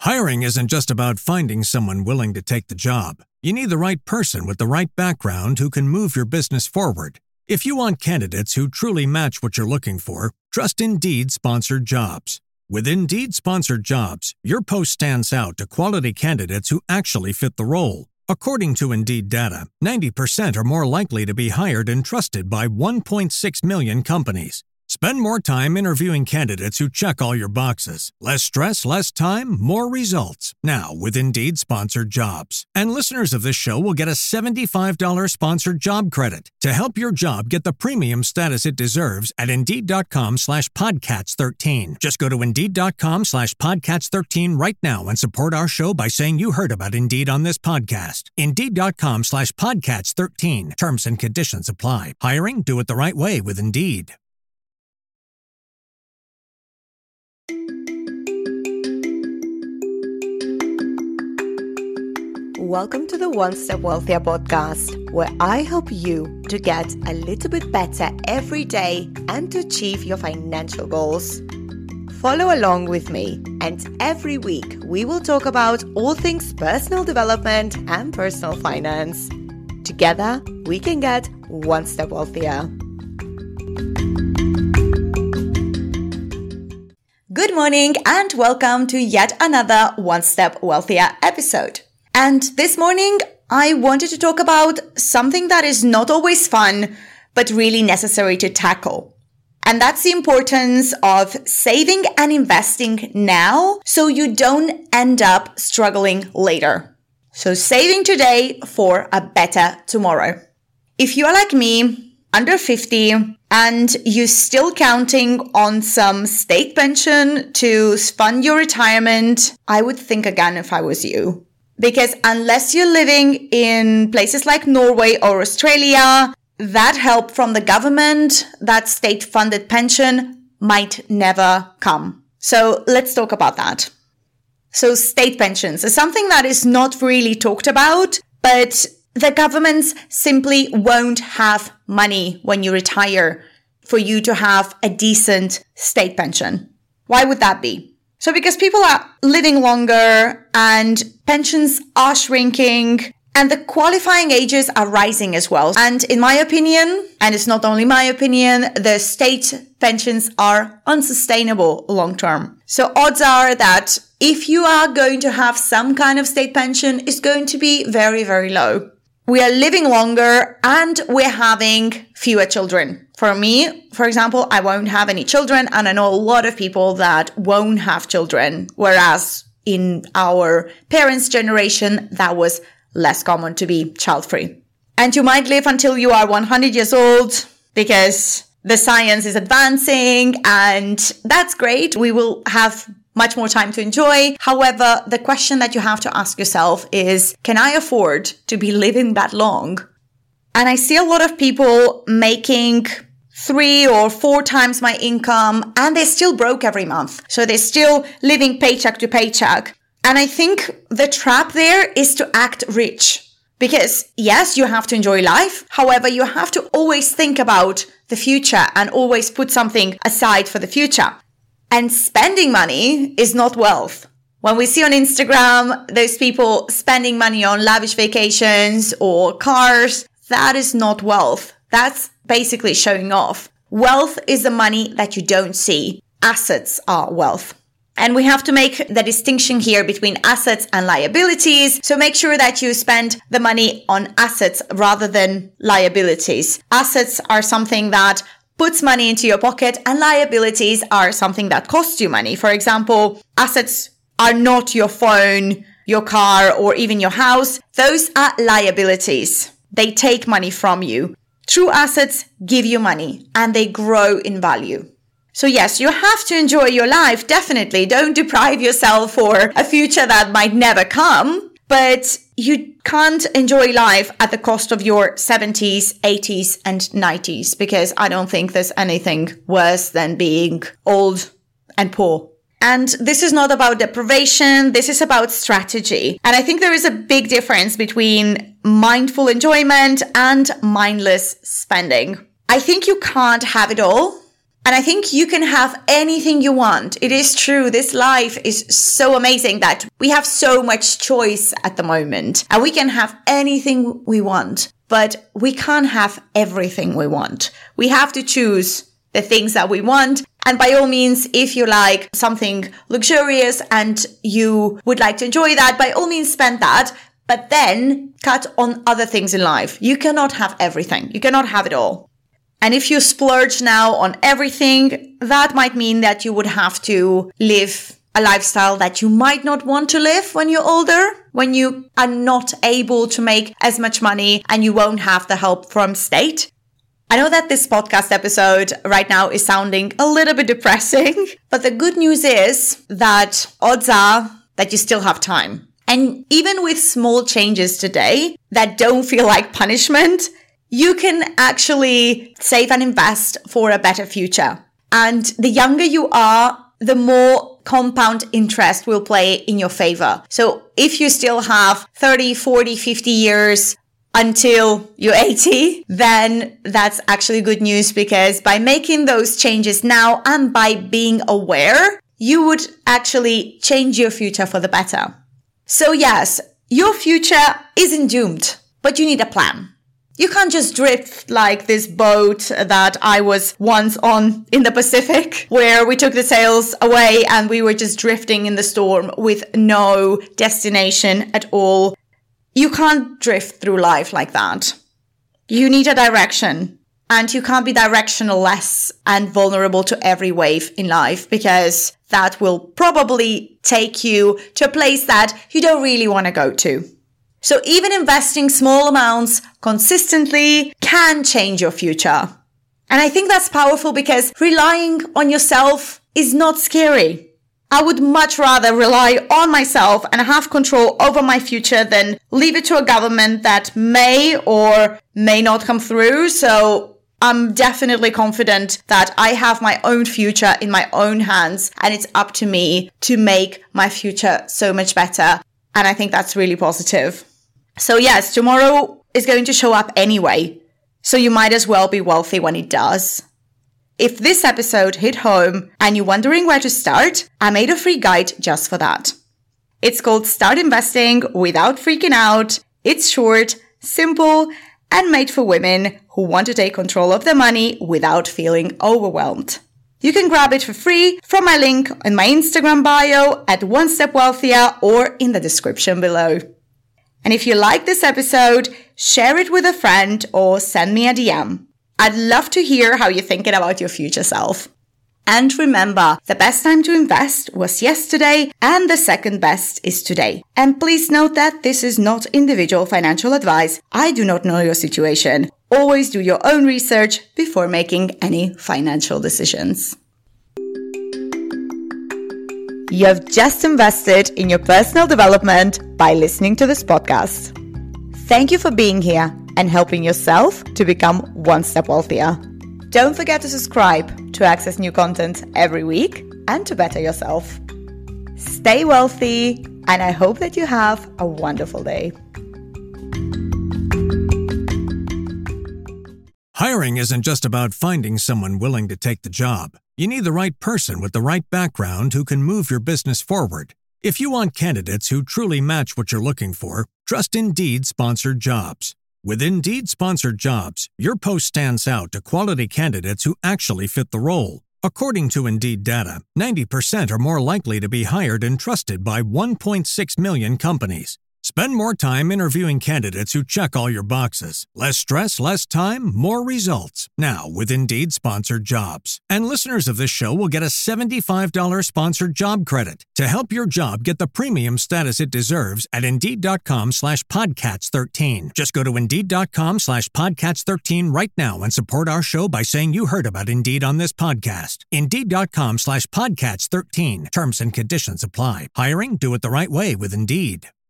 Hiring isn't just about finding someone willing to take the job. You need the right person with the right background who can move your business forward. If you want candidates who truly match what you're looking for, trust Indeed Sponsored Jobs. With Indeed Sponsored Jobs, your post stands out to quality candidates who actually fit the role. According to Indeed data, 90% are more likely to be hired and trusted by 1.6 million companies. Spend more time interviewing candidates who check all your boxes. Less stress, less time, more results. Now with Indeed Sponsored Jobs. And listeners of this show will get a $75 sponsored job credit to help your job get the premium status it deserves at Indeed.com/Podcats13. Just go to Indeed.com/Podcats13 right now and support our show by saying you heard about Indeed on this podcast. Indeed.com/Podcats13. Terms and conditions apply. Hiring? Do it the right way with Indeed. Welcome to the One Step Wealthier podcast, where I help you to get a little bit better every day and to achieve your financial goals. Follow along with me, and every week we will talk about all things personal development and personal finance. Together, we can get one step wealthier. Good morning and welcome to yet another One Step Wealthier episode. And this morning, I wanted to talk about something that is not always fun, but really necessary to tackle. And that's the importance of saving and investing now so you don't end up struggling later. So saving today for a better tomorrow. If you're like me, under 50, and you're still counting on some state pension to fund your retirement, I would think again if I was you. Because unless you're living in places like Norway or Australia, that help from the government, that state-funded pension might never come. So let's talk about that. So state pensions is something that is not really talked about, but the governments simply won't have money when you retire for you to have a decent state pension. Why would that be? So because people are living longer and pensions are shrinking and the qualifying ages are rising as well. And in my opinion, and it's not only my opinion, the state pensions are unsustainable long term. So odds are that if you are going to have some kind of state pension, it's going to be very, very low. We are living longer and we're having fewer children. For me, for example, I won't have any children, and I know a lot of people that won't have children, whereas in our parents' generation, that was less common to be child-free. And you might live until you are 100 years old because the science is advancing, and that's great. We will have much more time to enjoy. However, the question that you have to ask yourself is, can I afford to be living that long? And I see a lot of people making 3 or 4 times my income and they're still broke every month. So they're still living paycheck to paycheck. And I think the trap there is to act rich. Because yes, you have to enjoy life. However, you have to always think about the future and always put something aside for the future. And spending money is not wealth. When we see on Instagram, those people spending money on lavish vacations or cars, that is not wealth. That's basically showing off. Wealth is the money that you don't see. Assets are wealth. And we have to make the distinction here between assets and liabilities. So make sure that you spend the money on assets rather than liabilities. Assets are something that puts money into your pocket, and liabilities are something that costs you money. For example, assets are not your phone, your car, or even your house. Those are liabilities. They take money from you. True assets give you money and they grow in value. So yes, you have to enjoy your life, definitely. Don't deprive yourself for a future that might never come. But you can't enjoy life at the cost of your 70s, 80s, and 90s, because I don't think there's anything worse than being old and poor. And this is not about deprivation. This is about strategy. And I think there is a big difference between mindful enjoyment and mindless spending. I think you can't have it all, And I think you can have anything you want. It is true. This life is so amazing that we have so much choice at the moment and we can have anything we want, but we can't have everything we want. We have to choose the things that we want. And by all means, if you like something luxurious and you would like to enjoy that, by all means spend that, but then cut on other things in life. You cannot have everything. You cannot have it all. And if you splurge now on everything, that might mean that you would have to live a lifestyle that you might not want to live when you're older, when you are not able to make as much money and you won't have the help from state. I know that this podcast episode right now is sounding a little bit depressing, but the good news is that odds are that you still have time. And even with small changes today that don't feel like punishment, you can actually save and invest for a better future. And the younger you are, the more compound interest will play in your favor. So if you still have 30, 40, 50 years until you're 80, then that's actually good news, because by making those changes now and by being aware, you would actually change your future for the better. So yes, your future isn't doomed, but you need a plan. You can't just drift like this boat that I was once on in the Pacific, where we took the sails away and we were just drifting in the storm with no destination at all. You can't drift through life like that. You need a direction, and you can't be directionless and vulnerable to every wave in life, because that will probably take you to a place that you don't really want to go to. So even investing small amounts consistently can change your future. And I think that's powerful, because relying on yourself is not scary. I would much rather rely on myself and have control over my future than leave it to a government that may or may not come through. So I'm definitely confident that I have my own future in my own hands, and it's up to me to make my future so much better. And I think that's really positive. So yes, tomorrow is going to show up anyway, so you might as well be wealthy when it does. If this episode hit home and you're wondering where to start, I made a free guide just for that. It's called Start Investing Without Freaking Out. It's short, simple, and made for women who want to take control of their money without feeling overwhelmed. You can grab it for free from my link in my Instagram bio at One Step Wealthier or in the description below. And if you like this episode, share it with a friend or send me a DM. I'd love to hear how you're thinking about your future self. And remember, the best time to invest was yesterday and the second best is today. And please note that this is not individual financial advice. I do not know your situation. Always do your own research before making any financial decisions. You have just invested in your personal development by listening to this podcast. Thank you for being here and helping yourself to become one step wealthier. Don't forget to subscribe to access new content every week and to better yourself. Stay wealthy, and I hope that you have a wonderful day. Hiring isn't just about finding someone willing to take the job. You need the right person with the right background who can move your business forward. If you want candidates who truly match what you're looking for, trust Indeed Sponsored Jobs. With Indeed Sponsored Jobs, your post stands out to quality candidates who actually fit the role. According to Indeed data, 90% are more likely to be hired and trusted by 1.6 million companies. Spend more time interviewing candidates who check all your boxes. Less stress, less time, more results. Now with Indeed Sponsored Jobs. And listeners of this show will get a $75 sponsored job credit to help your job get the premium status it deserves at Indeed.com/Podcats13. Just go to Indeed.com/Podcats13 right now and support our show by saying you heard about Indeed on this podcast. Indeed.com/Podcats13. Terms and conditions apply. Hiring? Do it the right way with Indeed.